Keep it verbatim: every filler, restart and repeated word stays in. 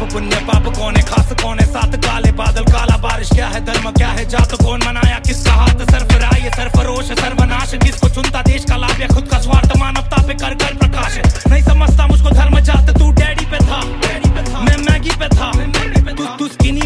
पुण्य पाप कौन है, खास कौन है, सात काले बादल काला बारिश, क्या है धर्म क्या है जात, कौन मनाया किसका हाथ, सरफराह ये सरफरोश सर्वनाश, किसको चुनता देश का लाभ या खुद का स्वार्थ, मानवता पे कर कर प्रकाश। नहीं समझता मुझको धर्म जात, तू डैडी पे था, मैं मैगी पे था, तू तू स्किनी